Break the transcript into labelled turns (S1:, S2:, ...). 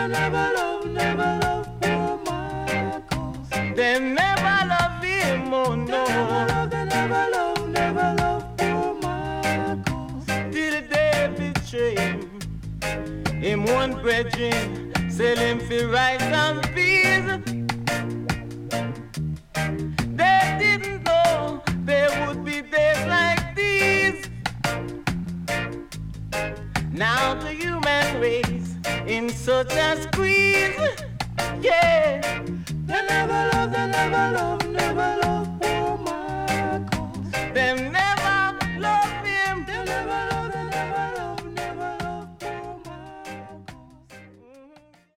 S1: never love poor Marcos.
S2: They never love him, oh no.
S1: They never love poor Marcos.
S2: Till they betray him. Him one brethren sell him for rice and peas. They didn't know there would be days like these. Now the human race in such a squeeze. Yeah.
S1: They never love poor Marcos.
S2: Them never